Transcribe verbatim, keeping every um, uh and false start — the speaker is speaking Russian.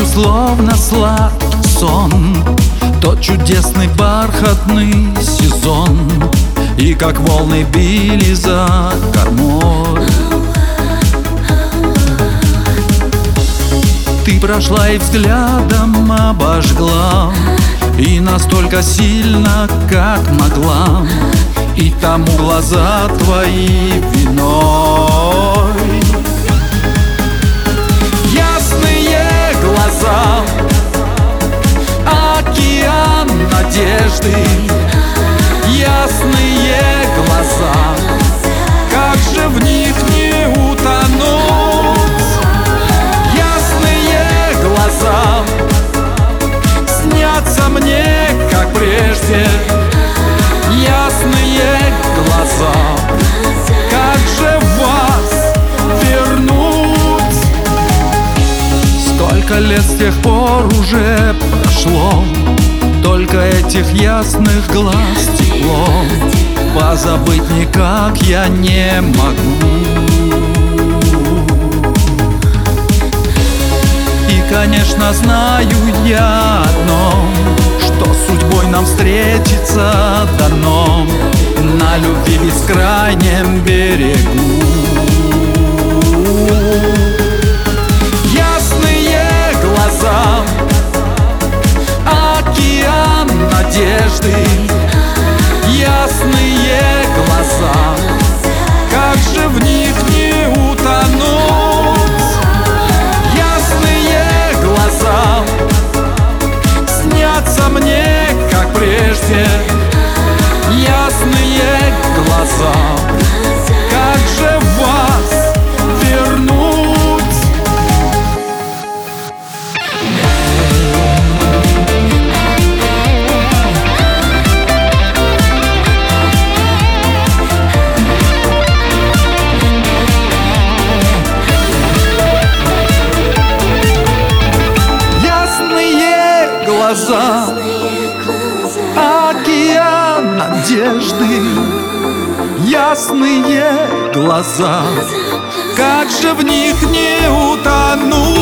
словно слад сон, тот чудесный бархатный сезон, и как волны били за кормой. Ты прошла и взглядом обожгла, и настолько сильно, как могла, и тому глаза твои виной. Ясные глаза, океан надежды. Ясные глаза, как же в них не утонуть? Ясные глаза снятся мне, как прежде. Ясные глаза, как же вас вернуть? Сколько лет с тех пор уже прошло, только этих ясных глаз тепло позабыть никак я не могу. И, конечно, знаю я одно, что судьбой нам встретиться дано на любви бескрайнем берегу. Ясные глаза, океан надежды. Ясные глаза, как же в них не утонуть? Ясные глаза снятся мне, как прежде. Ясные глаза, как же вас вернуть? Глаза, океан надежды. Ясные глаза, как же в них не утонуть?